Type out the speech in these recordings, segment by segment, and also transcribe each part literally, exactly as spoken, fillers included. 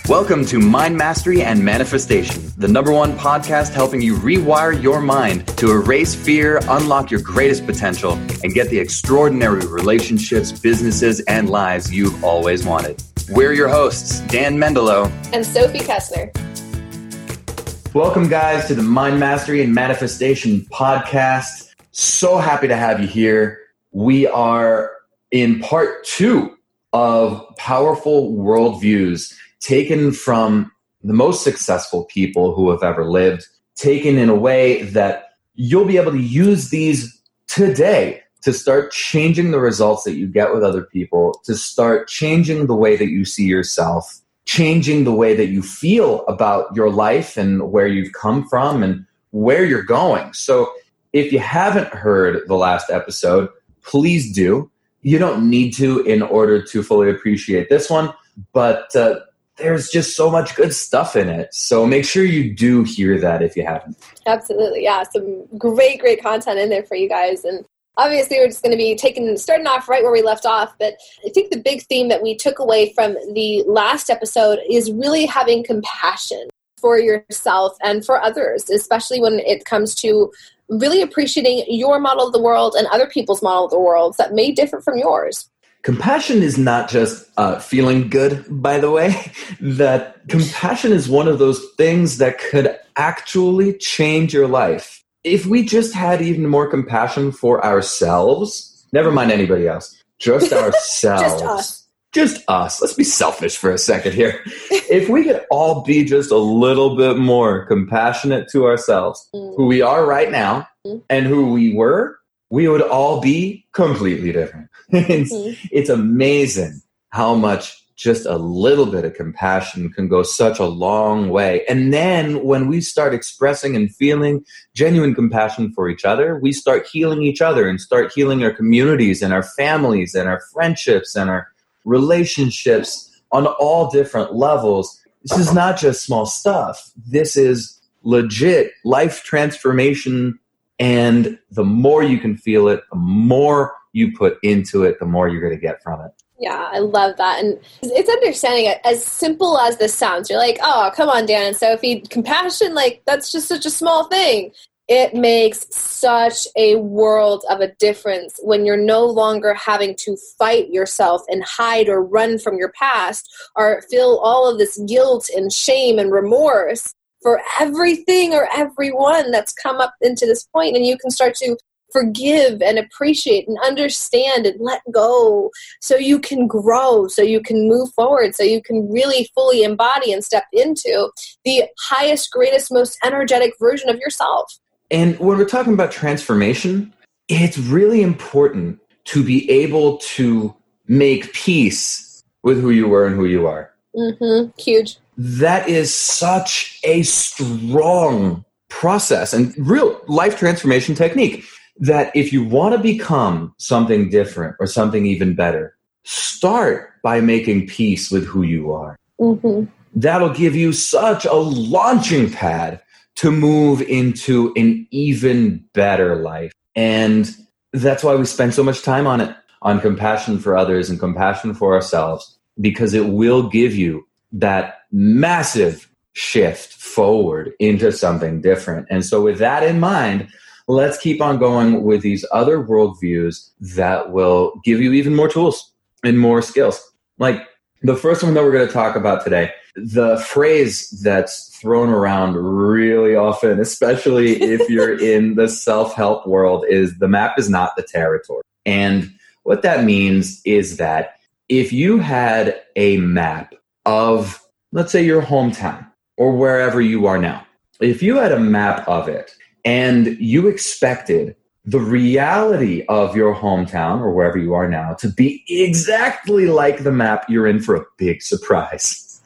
Welcome to Mind Mastery and Manifestation, the number one podcast helping you rewire your mind to erase fear, unlock your greatest potential, and get the extraordinary relationships, businesses, and lives you've always wanted. We're your hosts, Dan Mendelow and Sophie Kessler. Welcome, guys, to the Mind Mastery and Manifestation podcast. So happy to have you here. We are in part two of Powerful Worldviews, taken from the most successful people who have ever lived, taken in a way that you'll be able to use these today to start changing the results that you get with other people, to start changing the way that you see yourself, changing the way that you feel about your life and where you've come from and where you're going. So if you haven't heard the last episode, please do. You don't need to in order to fully appreciate this one, but uh, there's just so much good stuff in it. So make sure you do hear that if you haven't. Absolutely. Yeah. Some great, great content in there for you guys. And obviously we're just going to be taking, starting off right where we left off. But I think the big theme that we took away from the last episode is really having compassion for yourself and for others, especially when it comes to really appreciating your model of the world and other people's model of the world that may differ from yours. Compassion is not just uh, feeling good, by the way. That compassion is one of those things that could actually change your life. If we just had even more compassion for ourselves, never mind anybody else, just ourselves. Just us. Just us. Let's be selfish for a second here. If we could all be just a little bit more compassionate to ourselves, mm. who we are right now, mm. and who we were, we would all be completely different. It's, mm-hmm. it's amazing how much just a little bit of compassion can go such a long way. And then when we start expressing and feeling genuine compassion for each other, we start healing each other and start healing our communities and our families and our friendships and our relationships on all different levels. This is not just small stuff. This is legit life transformation. And the more you can feel it, the more you put into it, the more you're going to get from it. Yeah, I love that. And it's understanding it as simple as this sounds. You're like, oh, come on, Dan and Sophie, compassion, like that's just such a small thing. It makes such a world of a difference when you're no longer having to fight yourself and hide or run from your past or feel all of this guilt and shame and remorse for everything or everyone that's come up into this point. And you can start to forgive and appreciate and understand and let go so you can grow, so you can move forward, so you can really fully embody and step into the highest, greatest, most energetic version of yourself. And when we're talking about transformation, it's really important to be able to make peace with who you were and who you are. Mm-hmm. Huge. That is such a strong process and real life transformation technique. That if you want to become something different or something even better, start by making peace with who you are. Mm-hmm. That'll give you such a launching pad to move into an even better life. And that's why we spend so much time on it, on compassion for others and compassion for ourselves, because it will give you that massive shift forward into something different. And so with that in mind, let's keep on going with these other worldviews that will give you even more tools and more skills. Like the first one that we're going to talk about today, the phrase that's thrown around really often, especially if you're in the self-help world, is the map is not the territory. And what that means is that if you had a map of, let's say, your hometown or wherever you are now, if you had a map of it, and you expected the reality of your hometown or wherever you are now to be exactly like the map, you're in for a big surprise.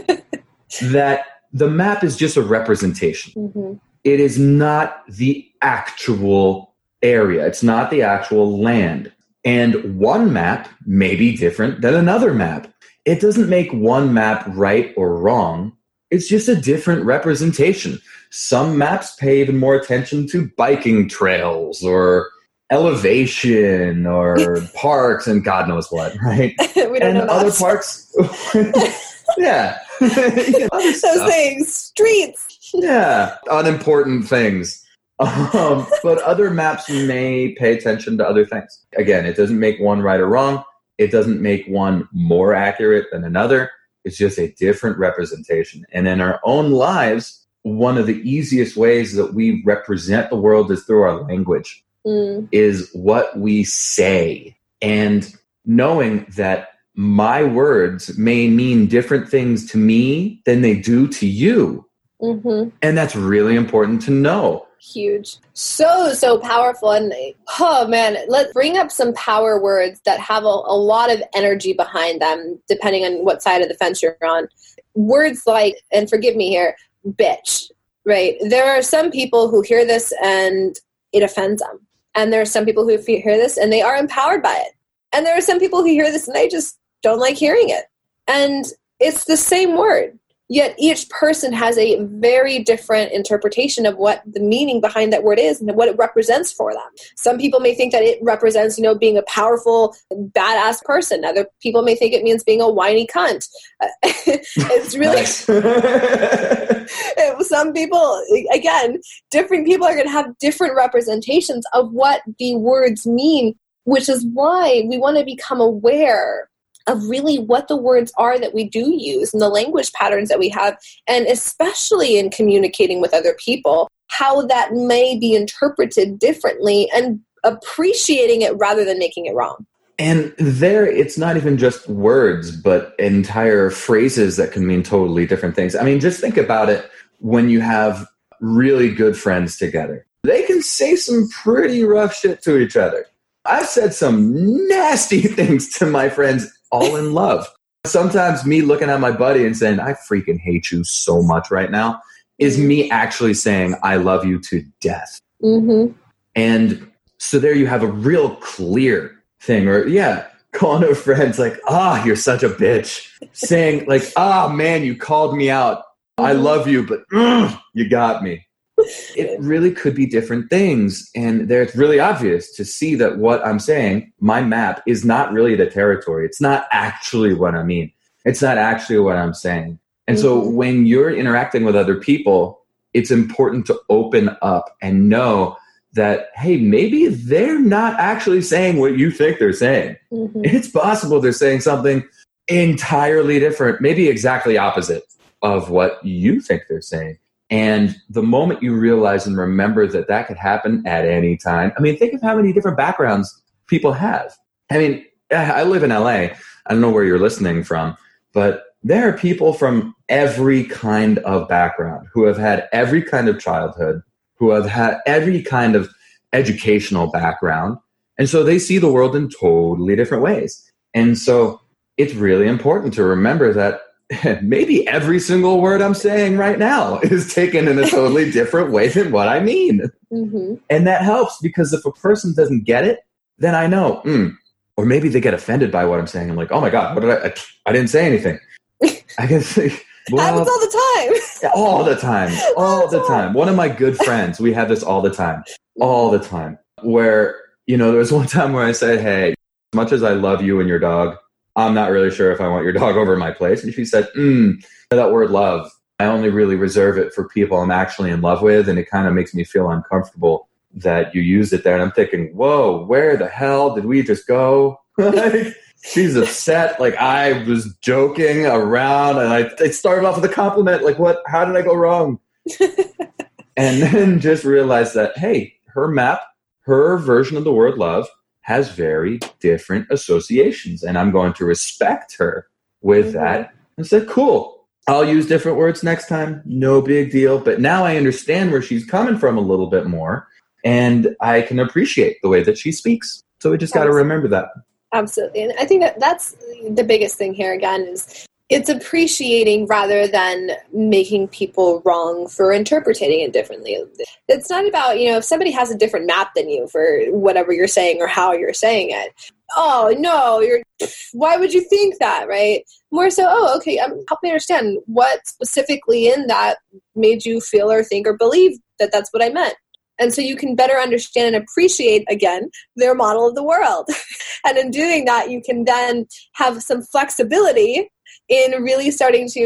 That the map is just a representation. Mm-hmm. It is not the actual area. It's not the actual land. And one map may be different than another map. It doesn't make one map right or wrong. It's just a different representation. Some maps pay even more attention to biking trails or elevation or parks and God knows what, right? We don't and know other maps. parks, yeah. Those stuff. things, streets. Yeah, unimportant things. Um, but other maps may pay attention to other things. Again, it doesn't make one right or wrong. It doesn't make one more accurate than another. It's just a different representation. And in our own lives, one of the easiest ways that we represent the world is through our language, mm. is what we say. And knowing that my words may mean different things to me than they do to you. Mm-hmm. And that's really important to know. Huge. So, so powerful. And oh man, let's bring up some power words that have a, a lot of energy behind them, depending on what side of the fence you're on. Words like, and forgive me here, bitch, right? There are some people who hear this and it offends them. And there are some people who hear this and they are empowered by it. And there are some people who hear this and they just don't like hearing it. And it's the same word. Yet each person has a very different interpretation of what the meaning behind that word is and what it represents for them. Some people may think that it represents, you know, being a powerful, badass person. Other people may think it means being a whiny cunt. It's really... Some people, again, different people are going to have different representations of what the words mean, which is why we want to become aware of really what the words are that we do use and the language patterns that we have, and especially in communicating with other people, how that may be interpreted differently and appreciating it rather than making it wrong. And there, it's not even just words, but entire phrases that can mean totally different things. I mean, just think about it when you have really good friends together. They can say some pretty rough shit to each other. I've said some nasty things to my friends, all in love. Sometimes me looking at my buddy and saying, I freaking hate you so much right now, is me actually saying, I love you to death. Mm-hmm. And so there you have a real clear thing. Or, yeah, calling a friend like, ah, oh, you're such a bitch. Saying like, ah, oh, man, you called me out. I love you, but mm, you got me. It really could be different things. And there it's really obvious to see that what I'm saying, my map, is not really the territory. It's not actually what I mean. It's not actually what I'm saying. And mm-hmm. so when you're interacting with other people, it's important to open up and know that, hey, maybe they're not actually saying what you think they're saying. Mm-hmm. It's possible they're saying something entirely different, maybe exactly opposite of what you think they're saying. And the moment you realize and remember that that could happen at any time, I mean, think of how many different backgrounds people have. I mean, I live in L A. I don't know where you're listening from, but there are people from every kind of background who have had every kind of childhood, who have had every kind of educational background. And so they see the world in totally different ways. And so it's really important to remember that maybe every single word I'm saying right now is taken in a totally different way than what I mean. Mm-hmm. And that helps, because if a person doesn't get it, then I know. Mm. Or maybe they get offended by what I'm saying. I'm like, oh my God, what did I, I, I didn't say anything. I can say, well, happens all the time. all the time. All the time. One of my good friends, we have this all the time. All the time. Where, you know, there was one time where I said, hey, as much as I love you and your dog, I'm not really sure if I want your dog over my place. And she said, mm, that word love, I only really reserve it for people I'm actually in love with. And it kind of makes me feel uncomfortable that you use it there. And I'm thinking, whoa, where the hell did we just go? Like, she's upset. Like, I was joking around and I, I started off with a compliment. Like, what, how did I go wrong? And then just realized that, hey, her map, her version of the word love has very different associations, and I'm going to respect her with mm-hmm. that and say, cool, I'll use different words next time. No big deal. But now I understand where she's coming from a little bit more, and I can appreciate the way that she speaks. So we just got to remember that. Absolutely. And I think that that's the biggest thing here, again, is it's appreciating rather than making people wrong for interpreting it differently. It's not about, you know, if somebody has a different map than you for whatever you're saying or how you're saying it. Oh, no, you're, why would you think that, right? More so, oh, okay, um, help me understand what specifically in that made you feel or think or believe that that's what I meant. And so you can better understand and appreciate, again, their model of the world. And in doing that, you can then have some flexibility in really starting to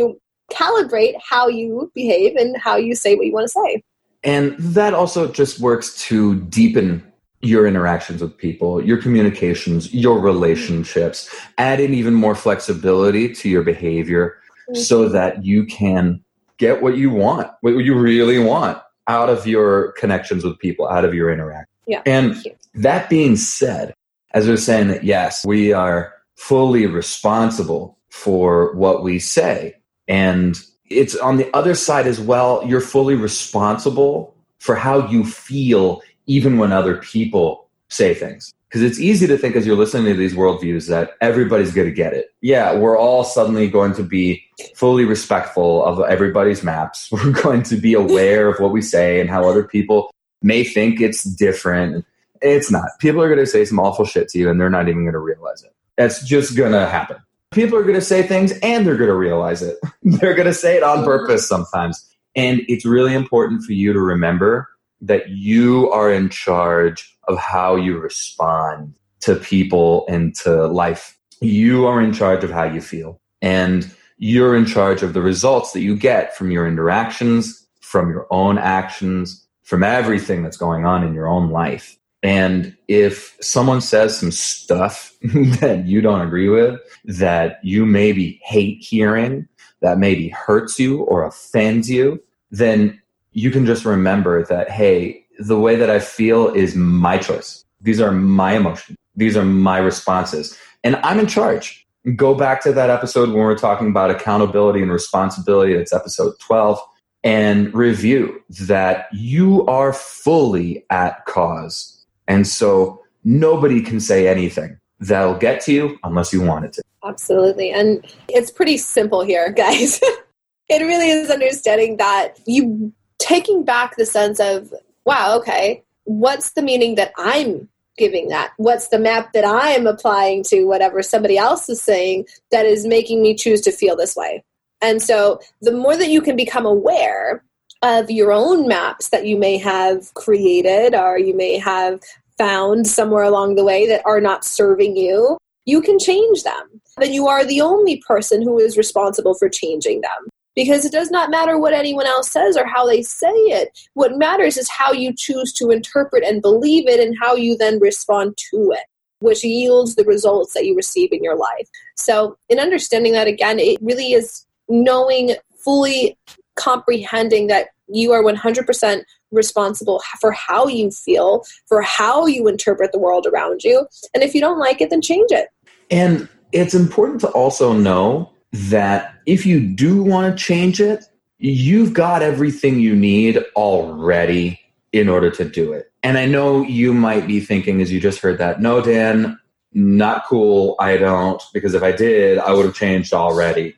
calibrate how you behave and how you say what you want to say. And that also just works to deepen your interactions with people, your communications, your relationships, add in even more flexibility to your behavior mm-hmm. so that you can get what you want, what you really want out of your connections with people, out of your interaction. Yeah. And that being said, as I was saying that, yes, we are fully responsible for what we say. And it's on the other side as well, you're fully responsible for how you feel even when other people say things. Because it's easy to think as you're listening to these worldviews that everybody's going to get it. Yeah, we're all suddenly going to be fully respectful of everybody's maps. We're going to be aware of what we say and how other people may think it's different. It's not. People are going to say some awful shit to you and they're not even going to realize it. That's just going to happen. People are going to say things and they're going to realize it. They're going to say it on purpose sometimes. And it's really important for you to remember that you are in charge of how you respond to people and to life. You are in charge of how you feel. And you're in charge of the results that you get from your interactions, from your own actions, from everything that's going on in your own life. And if someone says some stuff that you don't agree with, that you maybe hate hearing, that maybe hurts you or offends you, then you can just remember that, hey, the way that I feel is my choice. These are my emotions. These are my responses. And I'm in charge. Go back to that episode when we're talking about accountability and responsibility. That's episode twelve. And review that you are fully at cause. And so nobody can say anything that'll get to you unless you want it to. Absolutely. And it's pretty simple here, guys. It really is understanding that you taking back the sense of, wow, okay, what's the meaning that I'm giving that? What's the map that I am applying to whatever somebody else is saying that is making me choose to feel this way? And so the more that you can become aware of your own maps that you may have created or you may have found somewhere along the way that are not serving you, you can change them. Then you are the only person who is responsible for changing them. Because it does not matter what anyone else says or how they say it. What matters is how you choose to interpret and believe it and how you then respond to it, which yields the results that you receive in your life. So in understanding that, again, it really is knowing, fully comprehending that you are one hundred percent responsible for how you feel, for how you interpret the world around you. And if you don't like it, then change it. And it's important to also know that if you do want to change it, you've got everything you need already in order to do it. And I know you might be thinking, as you just heard that, no, Dan, not cool. I don't, because if I did, I would have changed already.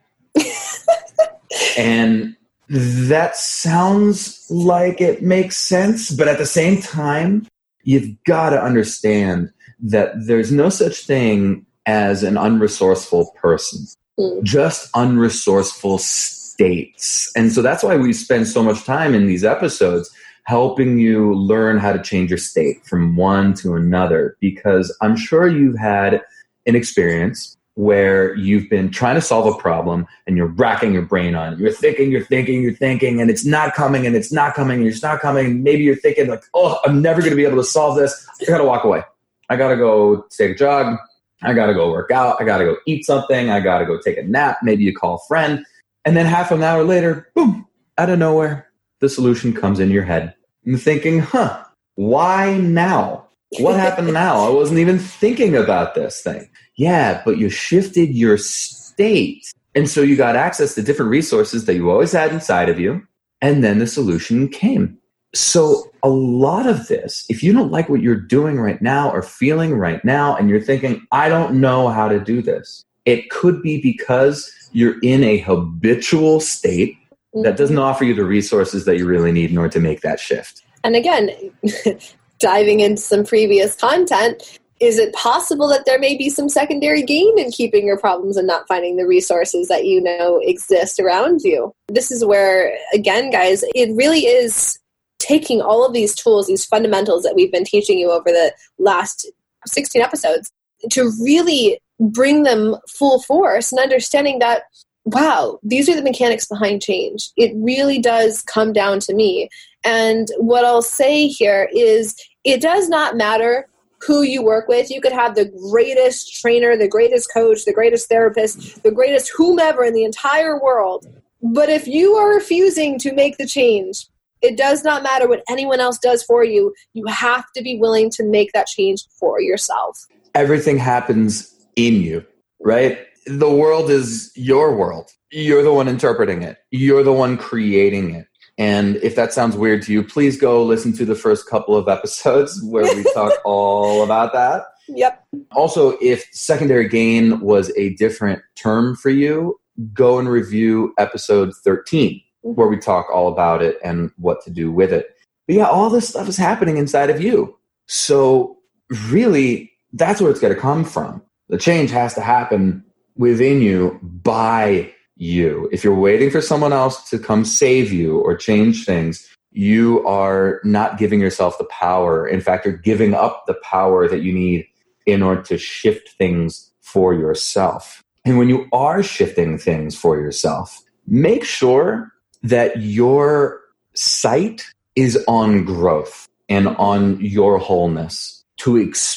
And that sounds like it makes sense, but at the same time, you've got to understand that there's no such thing as an unresourceful person. Just unresourceful states. And so that's why we spend so much time in these episodes helping you learn how to change your state from one to another, because I'm sure you've had an experience where you've been trying to solve a problem and you're racking your brain on it. You're thinking, you're thinking, you're thinking, and it's not coming and it's not coming and it's not coming. Maybe you're thinking like, oh, I'm never going to be able to solve this. I got to walk away. I got to go take a jog. I got to go work out. I got to go eat something. I got to go take a nap. Maybe you call a friend. And then half an hour later, boom, out of nowhere, the solution comes in your head. I'm thinking, huh, why now? What happened now? I wasn't even thinking about this thing. Yeah, but you shifted your state. And so you got access to different resources that you always had inside of you. And then the solution came. So a lot of this, if you don't like what you're doing right now or feeling right now, and you're thinking, I don't know how to do this, it could be because you're in a habitual state that doesn't offer you the resources that you really need in order to make that shift. And again, diving into some previous content, is it possible that there may be some secondary gain in keeping your problems and not finding the resources that you know exist around you? This is where, again, guys, it really is taking all of these tools, these fundamentals that we've been teaching you over the last sixteen episodes, to really bring them full force and understanding that wow, these are the mechanics behind change. It really does come down to me. And what I'll say here is it does not matter who you work with. You could have the greatest trainer, the greatest coach, the greatest therapist, the greatest whomever in the entire world. But if you are refusing to make the change, it does not matter what anyone else does for you. You have to be willing to make that change for yourself. Everything happens in you, right? The world is your world. You're the one interpreting it. You're the one creating it. And if that sounds weird to you, please go listen to the first couple of episodes where we talk all about that. Yep. Also, if secondary gain was a different term for you, go and review episode thirteen, where we talk all about it and what to do with it. But yeah, all this stuff is happening inside of you. So really, that's where it's going to come from. The change has to happen within you by you. If you're waiting for someone else to come save you or change things, you are not giving yourself the power. In fact, you're giving up the power that you need in order to shift things for yourself. And when you are shifting things for yourself, make sure that your sight is on growth and on your wholeness, to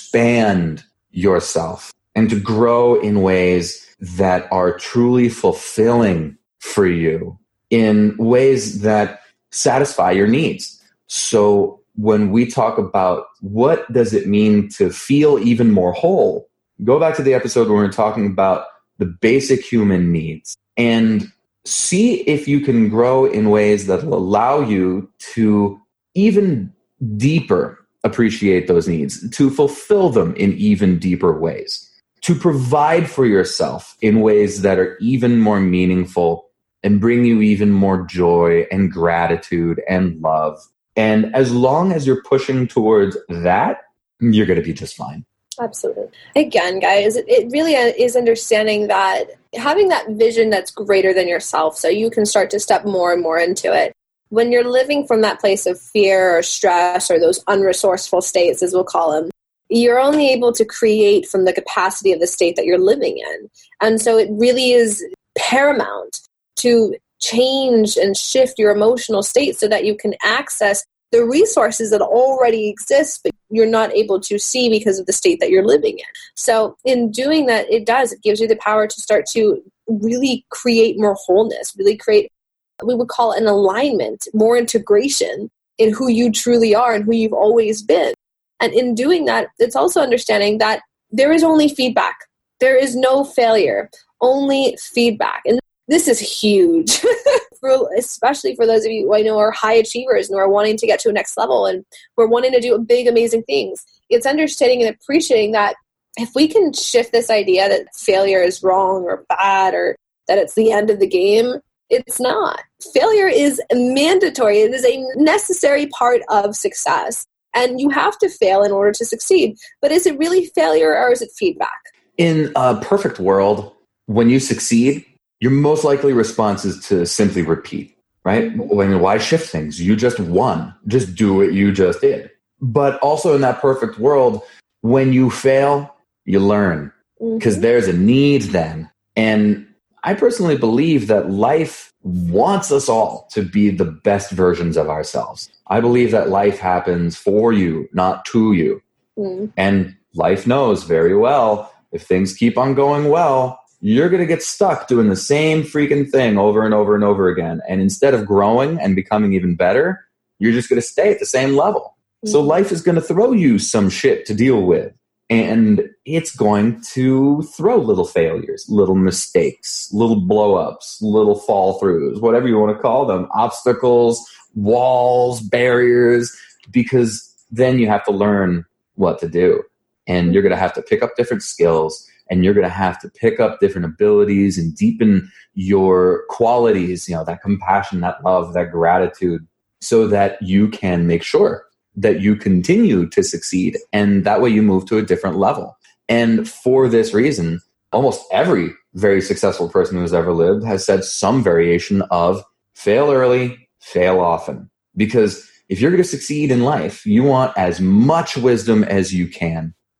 expand yourself and to grow in ways that are truly fulfilling for you, in ways that satisfy your needs. So when we talk about what does it mean to feel even more whole, go back to the episode where we're talking about the basic human needs and see if you can grow in ways that will allow you to even deeper appreciate those needs, to fulfill them in even deeper ways, to provide for yourself in ways that are even more meaningful and bring you even more joy and gratitude and love. And as long as you're pushing towards that, you're going to be just fine. Absolutely. Again, guys, it really is understanding that having that vision that's greater than yourself so you can start to step more and more into it. When you're living from that place of fear or stress or those unresourceful states, as we'll call them, you're only able to create from the capacity of the state that you're living in. And so it really is paramount to change and shift your emotional state so that you can access the resources that already exist, but you're not able to see because of the state that you're living in. So in doing that, it does, it gives you the power to start to really create more wholeness, really create, we would call it an alignment, more integration in who you truly are and who you've always been. And in doing that, it's also understanding that there is only feedback. There is no failure, only feedback. And this is huge, for, especially for those of you who I know are high achievers and who are wanting to get to a next level and who are wanting to do big, amazing things. It's understanding and appreciating that if we can shift this idea that failure is wrong or bad or that it's the end of the game, it's not. Failure is mandatory. It is a necessary part of success. And you have to fail in order to succeed. But is it really failure or is it feedback? In a perfect world, when you succeed, your most likely response is to simply repeat, right? When, why shift things? You just won. Just do what you just did. But also in that perfect world, when you fail, you learn because mm-hmm. there's a need then. And I personally believe that life wants us all to be the best versions of ourselves. I believe that life happens for you, not to you. Mm. And life knows very well if things keep on going well, you're going to get stuck doing the same freaking thing over and over and over again. And instead of growing and becoming even better, you're just going to stay at the same level. Mm. So life is going to throw you some shit to deal with. And it's going to throw little failures, little mistakes, little blow-ups, little fall-throughs, whatever you want to call them, obstacles, walls, barriers, because then you have to learn what to do. And you're going to have to pick up different skills, and you're going to have to pick up different abilities and deepen your qualities, you know, that compassion, that love, that gratitude, so that you can make sure that you continue to succeed. And that way you move to a different level. And for this reason, almost every very successful person who's ever lived has said some variation of fail early, fail often. Because if you're going to succeed in life, you want as much wisdom as you can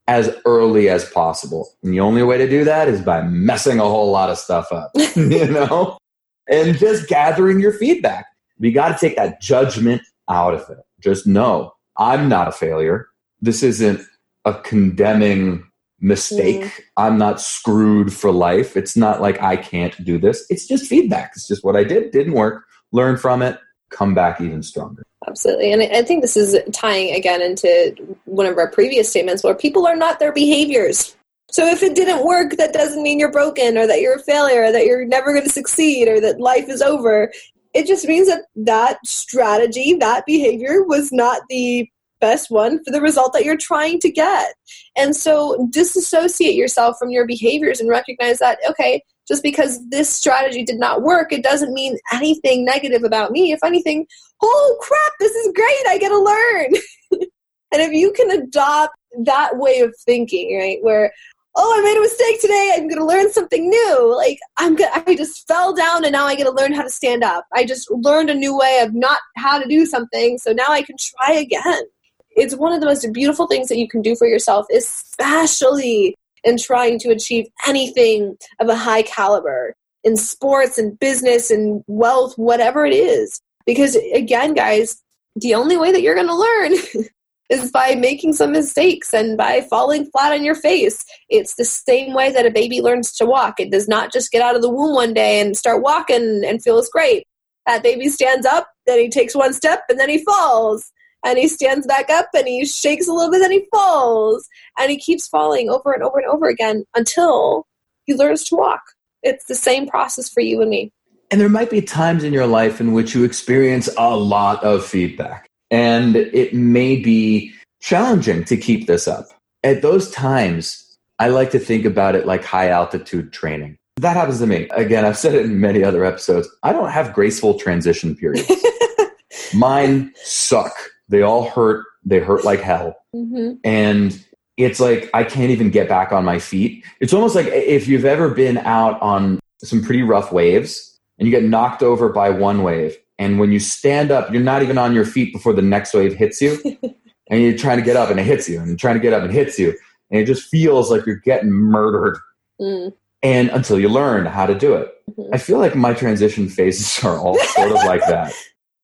as early as possible. And the only way to do that is by messing a whole lot of stuff up, you know, and just gathering your feedback. You got to take that judgment out of it. Just know I'm not a failure. This isn't a condemning mistake. Mm. I'm not screwed for life. It's not like I can't do this. It's just feedback. It's just what I did. Didn't work. Learn from it. Come back even stronger. Absolutely. And I think this is tying again into one of our previous statements where people are not their behaviors. So if it didn't work, that doesn't mean you're broken or that you're a failure or that you're never going to succeed or that life is over. It just means that that strategy, that behavior was not the best one for the result that you're trying to get. And so disassociate yourself from your behaviors and recognize that, okay, just because this strategy did not work, it doesn't mean anything negative about me. If anything, oh crap, this is great. I get to learn. And if you can adopt that way of thinking, right, where, oh, I made a mistake today, I'm going to learn something new. Like, I'm gonna, I just fell down and now I get to learn how to stand up. I just learned a new way of not how to do something, so now I can try again. It's one of the most beautiful things that you can do for yourself, especially in trying to achieve anything of a high caliber in sports and business and wealth, whatever it is. Because again, guys, the only way that you're going to learn is by making some mistakes and by falling flat on your face. It's the same way that a baby learns to walk. It does not just get out of the womb one day and start walking and feels great. That baby stands up, then he takes one step, and then he falls. And he stands back up and he shakes a little bit, then he falls. And he keeps falling over and over and over again until he learns to walk. It's the same process for you and me. And there might be times in your life in which you experience a lot of feedback. And it may be challenging to keep this up. At those times, I like to think about it like high altitude training. That happens to me. Again, I've said it in many other episodes. I don't have graceful transition periods. Mine suck. They all hurt. They hurt like hell. Mm-hmm. And it's like I can't even get back on my feet. It's almost like if you've ever been out on some pretty rough waves and you get knocked over by one wave. And when you stand up, you're not even on your feet before the next wave hits you. And you're trying to get up and it hits you. And you're trying to get up and it hits you. And it just feels like you're getting murdered. Mm. And until you learn how to do it. Mm-hmm. I feel like my transition phases are all sort of like that.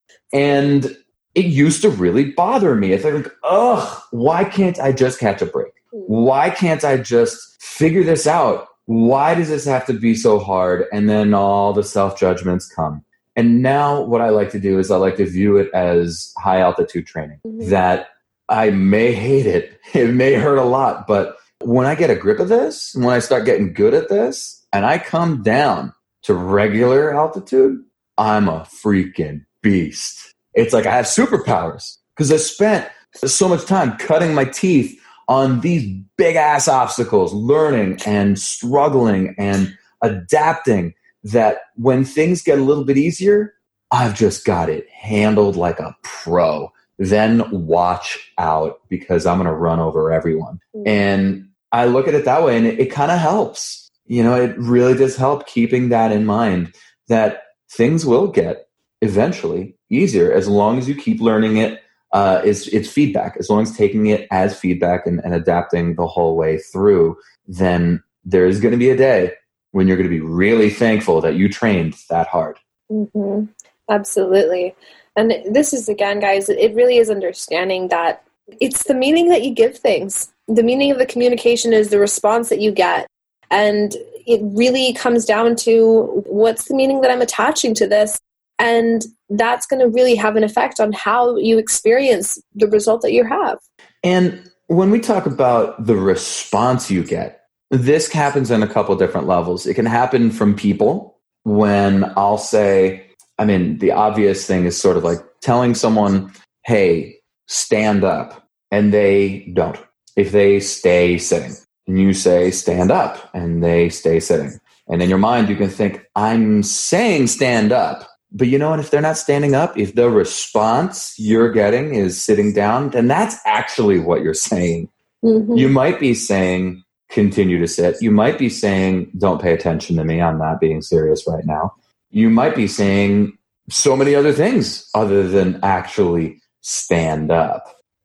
And it used to really bother me. It's like, ugh, why can't I just catch a break? Why can't I just figure this out? Why does this have to be so hard? And then all the self-judgments come. And now what I like to do is I like to view it as high altitude training, mm-hmm. that I may hate it. It may hurt a lot. But when I get a grip of this, when I start getting good at this, and I come down to regular altitude, I'm a freaking beast. It's like I have superpowers because I spent so much time cutting my teeth on these big ass obstacles, learning and struggling and adapting, that when things get a little bit easier, I've just got it handled like a pro. Then watch out because I'm going to run over everyone. Mm-hmm. And I look at it that way and it, it kind of helps. You know, it really does help keeping that in mind, that things will get eventually easier as long as you keep learning it. Uh, it's, it's feedback. As long as taking it as feedback and, and adapting the whole way through, then there is going to be a day when you're going to be really thankful that you trained that hard. Mm-hmm. Absolutely. And this is, again, guys, it really is understanding that it's the meaning that you give things. The meaning of the communication is the response that you get. And it really comes down to what's the meaning that I'm attaching to this. And that's going to really have an effect on how you experience the result that you have. And when we talk about the response you get, this happens on a couple different levels. It can happen from people when I'll say, I mean, the obvious thing is sort of like telling someone, hey, stand up, and they don't. If they stay sitting, and you say, stand up, and they stay sitting. And in your mind, you can think, I'm saying stand up. But you know what? If they're not standing up, if the response you're getting is sitting down, then that's actually what you're saying. Mm-hmm. You might be saying, continue to sit. You might be saying, don't pay attention to me. I'm not being serious right now. You might be saying so many other things other than actually stand up.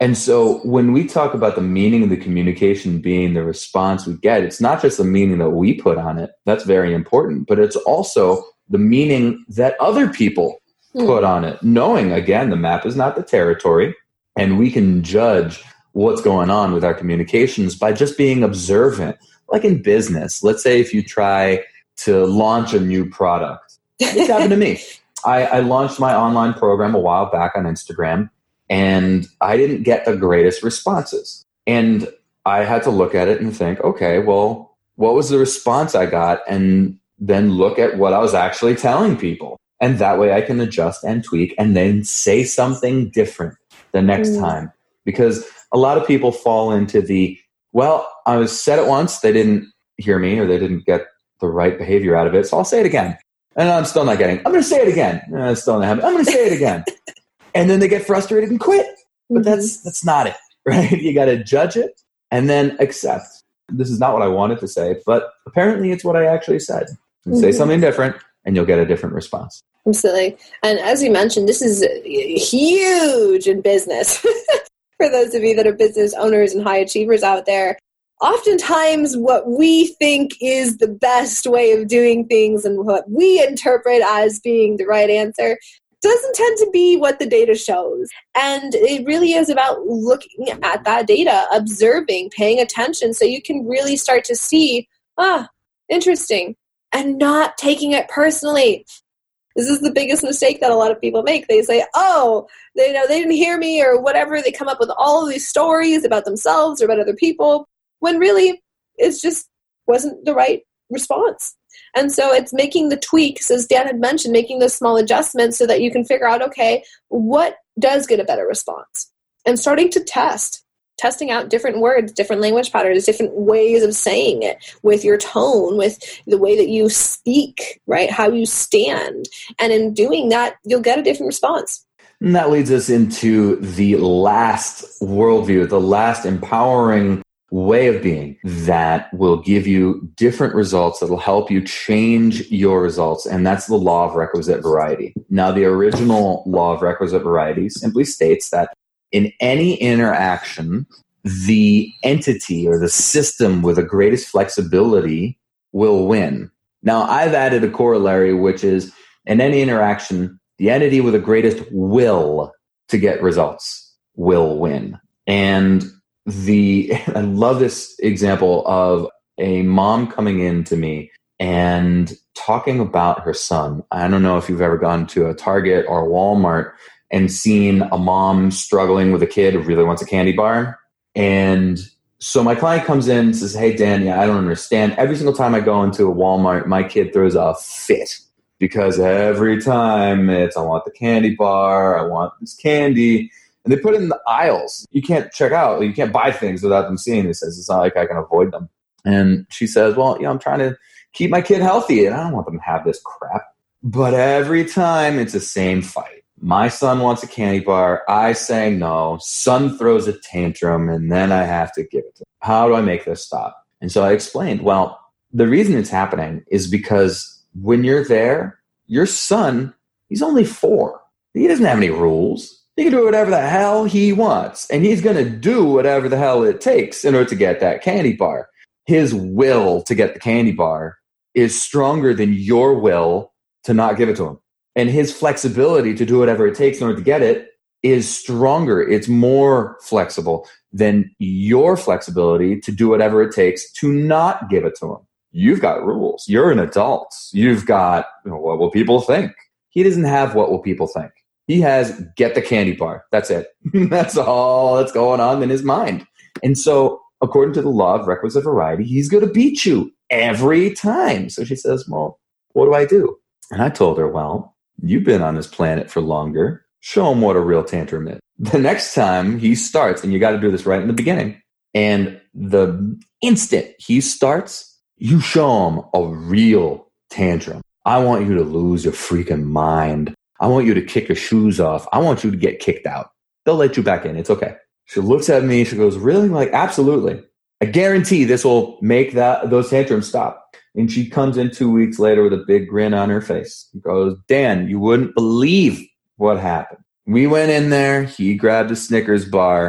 And so when we talk about the meaning of the communication being the response we get, it's not just the meaning that we put on it. That's very important. But it's also the meaning that other people mm. put on it. Knowing, again, the map is not the territory. And we can judge what's going on with our communications by just being observant. Like in business, let's say if you try to launch a new product. This happened to me. I, I launched my online program a while back on Instagram. And I didn't get the greatest responses. And I had to look at it and think, okay, well, what was the response I got? And then look at what I was actually telling people. And that way I can adjust and tweak and then say something different the next mm. time. Because a lot of people fall into the, well, I was said it once, they didn't hear me or they didn't get the right behavior out of it. So I'll say it again. And I'm still not getting, I'm going to say it again. Uh, still not happening. I'm going to say it again. And then they get frustrated and quit. But mm-hmm. that's that's not it, right? You got to judge it and then accept. This is not what I wanted to say, but apparently it's what I actually said. And mm-hmm. say something different, and you'll get a different response. Absolutely. And as you mentioned, this is huge in business. For those of you that are business owners and high achievers out there, oftentimes what we think is the best way of doing things and what we interpret as being the right answer doesn't tend to be what the data shows. And it really is about looking at that data, observing, paying attention so you can really start to see, ah, interesting, and not taking it personally. This is the biggest mistake that a lot of people make. They say, oh, they, you know, they didn't hear me or whatever. They come up with all of these stories about themselves or about other people when really it's just wasn't the right response. And so it's making the tweaks, as Dan had mentioned, making those small adjustments so that you can figure out, okay, what does get a better response? And starting to test, testing out different words, different language patterns, different ways of saying it with your tone, with the way that you speak, right? How you stand. And in doing that, you'll get a different response. And that leads us into the last worldview, the last empowering way of being that will give you different results that will help you change your results. And that's the law of requisite variety. Now, the original law of requisite variety simply states that in any interaction, the entity or the system with the greatest flexibility will win. Now, I've added a corollary, which is in any interaction, the entity with the greatest will to get results will win. And The I love this example of a mom coming in to me and talking about her son. I don't know if you've ever gone to a Target or a Walmart and seen a mom struggling with a kid who really wants a candy bar. And so my client comes in and says, hey, Dan, yeah, I don't understand. Every single time I go into a Walmart, my kid throws a fit because every time it's, I want the candy bar, I want this candy. And they put it in the aisles. You can't check out. You can't buy things without them seeing it. Says it's not like I can avoid them. And she says, well, you know, I'm trying to keep my kid healthy, and I don't want them to have this crap. But every time it's the same fight. My son wants a candy bar. I say no. Son throws a tantrum, and then I have to give it to him. How do I make this stop? And so I explained, well, the reason it's happening is because when you're there, your son, he's only four. He doesn't have any rules. He can do whatever the hell he wants, and he's going to do whatever the hell it takes in order to get that candy bar. His will to get the candy bar is stronger than your will to not give it to him. And his flexibility to do whatever it takes in order to get it is stronger. It's more flexible than your flexibility to do whatever it takes to not give it to him. You've got rules. You're an adult. You've got, you know, what will people think? He doesn't have what will people think. He has get the candy bar. That's it. That's all that's going on in his mind. And so according to the law of requisite variety, he's going to beat you every time. So she says, well, what do I do? And I told her, well, you've been on this planet for longer. Show him what a real tantrum is. The next time he starts, and you got to do this right in the beginning, and the instant he starts, you show him a real tantrum. I want you to lose your freaking mind. I want you to kick your shoes off. I want you to get kicked out. They'll let you back in. It's okay. She looks at me. She goes, really? I'm like, absolutely. I guarantee this will make that those tantrums stop. And she comes in two weeks later with a big grin on her face. She goes, Dan, you wouldn't believe what happened. We went in there. He grabbed a Snickers bar.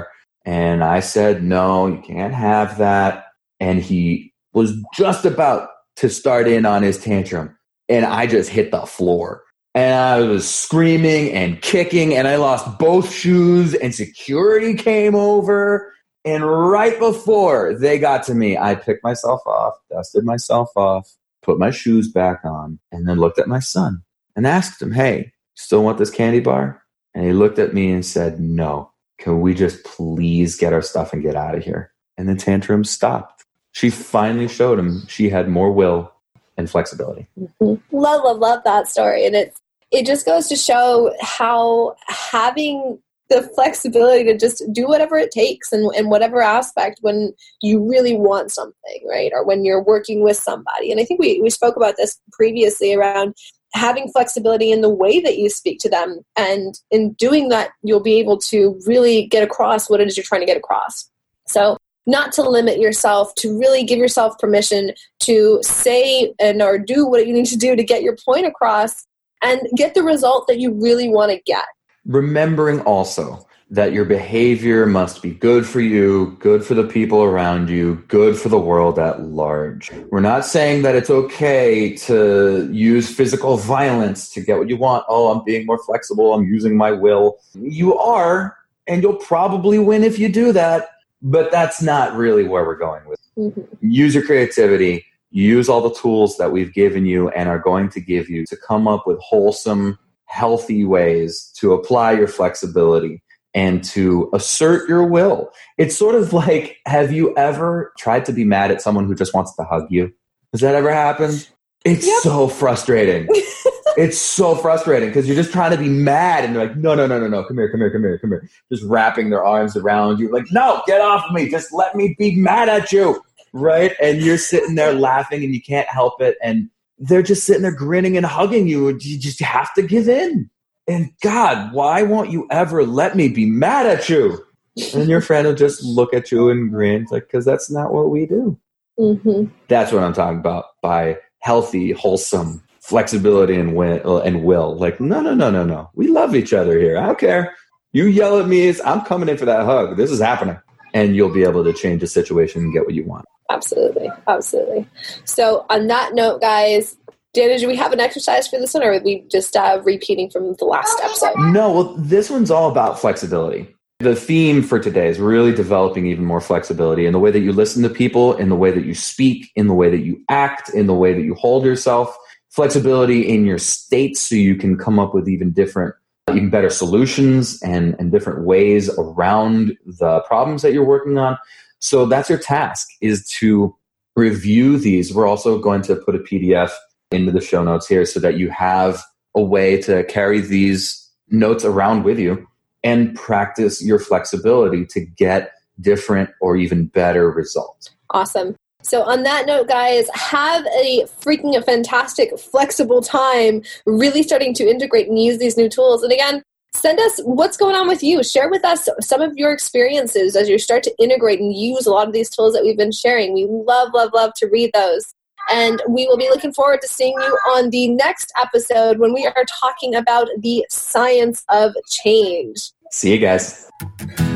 And I said, no, you can't have that. And he was just about to start in on his tantrum. And I just hit the floor. And I was screaming and kicking, and I lost both shoes, and security came over. And right before they got to me, I picked myself off, dusted myself off, put my shoes back on, and then looked at my son and asked him, hey, still want this candy bar? And he looked at me and said, no, can we just please get our stuff and get out of here? And the tantrum stopped. She finally showed him she had more will and flexibility. Mm-hmm. Love, love, love that story. And it's, it just goes to show how having the flexibility to just do whatever it takes in, in whatever aspect when you really want something, right? Or when you're working with somebody. And I think we, we spoke about this previously around having flexibility in the way that you speak to them. And in doing that, you'll be able to really get across what it is you're trying to get across. So not to limit yourself, to really give yourself permission to say and or do what you need to do to get your point across and get the result that you really want to get. Remembering also that your behavior must be good for you, good for the people around you, good for the world at large. We're not saying that it's okay to use physical violence to get what you want. Oh, I'm being more flexible. I'm using my will. You are, and you'll probably win if you do that. But that's not really where we're going with it. Mm-hmm. Use your creativity. Use all the tools that we've given you and are going to give you to come up with wholesome, healthy ways to apply your flexibility and to assert your will. It's sort of like, have you ever tried to be mad at someone who just wants to hug you? Has that ever happened? It's yep. so frustrating. It's so frustrating because you're just trying to be mad and they're like, no, no, no, no, no, come here, come here, come here, come here. Just wrapping their arms around you. Like, no, get off of me. Just let me be mad at you. Right? And you're sitting there laughing and you can't help it. And they're just sitting there grinning and hugging you. And you just have to give in. And God, why won't you ever let me be mad at you? And your friend will just look at you and grin. It's like, because that's not what we do. Mm-hmm. That's what I'm talking about by healthy, wholesome flexibility and will, and will. Like, no, no, no, no, no. We love each other here. I don't care. You yell at me. I'm coming in for that hug. This is happening. And you'll be able to change the situation and get what you want. Absolutely. Absolutely. So on that note, guys, Dana, do we have an exercise for this one, or are we just uh, repeating from the last episode? No, well, this one's all about flexibility. The theme for today is really developing even more flexibility in the way that you listen to people, in the way that you speak, in the way that you act, in the way that you hold yourself. Flexibility in your state so you can come up with even different, even better solutions and, and different ways around the problems that you're working on. So that's your task, is to review these. We're also going to put a P D F into the show notes here so that you have a way to carry these notes around with you and practice your flexibility to get different or even better results. Awesome. So on that note, guys, have a freaking fantastic, flexible time really starting to integrate and use these new tools. And again, send us what's going on with you. Share with us some of your experiences as you start to integrate and use a lot of these tools that we've been sharing. We love, love, love to read those. And we will be looking forward to seeing you on the next episode when we are talking about the science of change. See you guys.